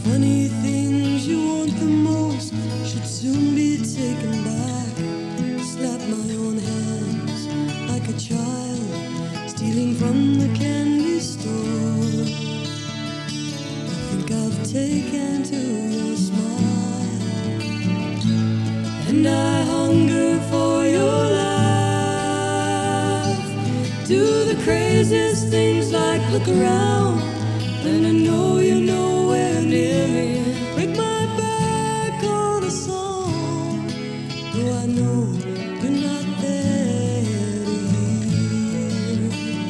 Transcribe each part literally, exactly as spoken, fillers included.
Funny things you want the most should soon be taken back. Slap my own hands like a child stealing from the candy store. I think I've taken to your smile, and I hunger for your laugh. Do the craziest things like look around, and I know you're nowhere near me. Break my back on a song, though I know you're not there to hear.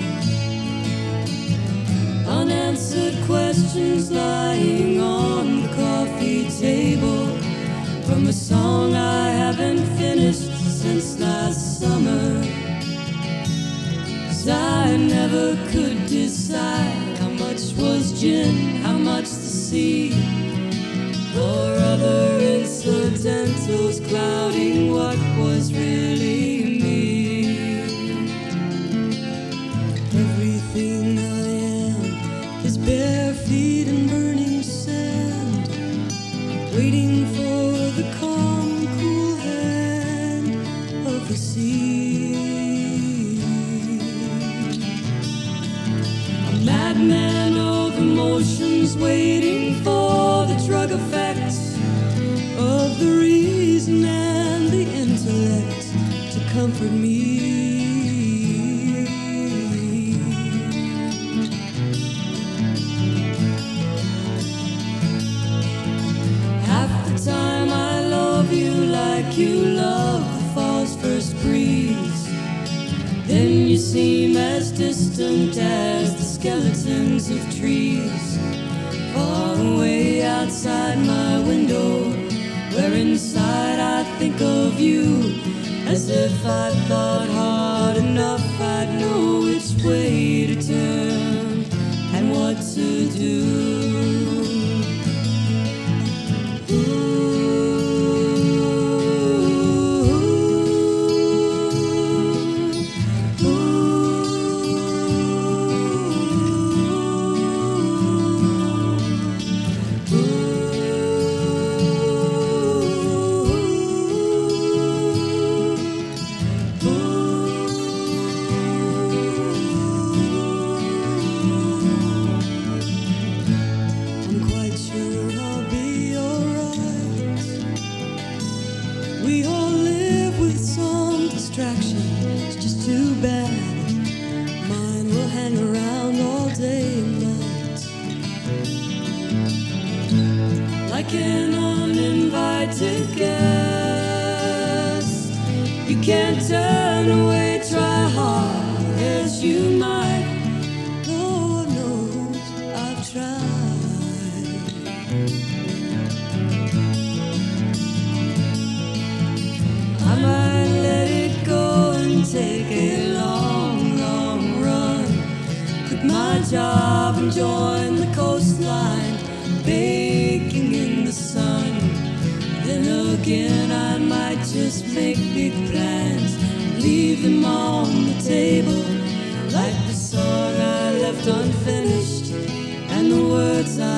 Unanswered questions lying on the coffee table from a song I haven't finished since last summer. 'Cause I never could decide how much was gin, how much the sea, or other incidentals clouding what was really me. Everything I am is bare feet and burning sand, waiting for the calm, cool hand of the sea. A madman of emotions waiting for the drug effects of the reason and the intellect to comfort me. Half the time I love you like you love the fall's first breeze. Then you seem as distant as the skeletons of trees far away outside my window, where inside I think of you as if I thought hard enough I'd know which way to turn and what to do. We all live with some distraction, it's just too bad. Mine will hang around all day and night, like an uninvited guest. You can't turn away, try hard as you might. Lord knows I've tried. I might let it go and take a long, long run, quit my job and join the coastline, baking in the sun. Then again I might just make big plans, leave them on the table, like the song I left unfinished and the words I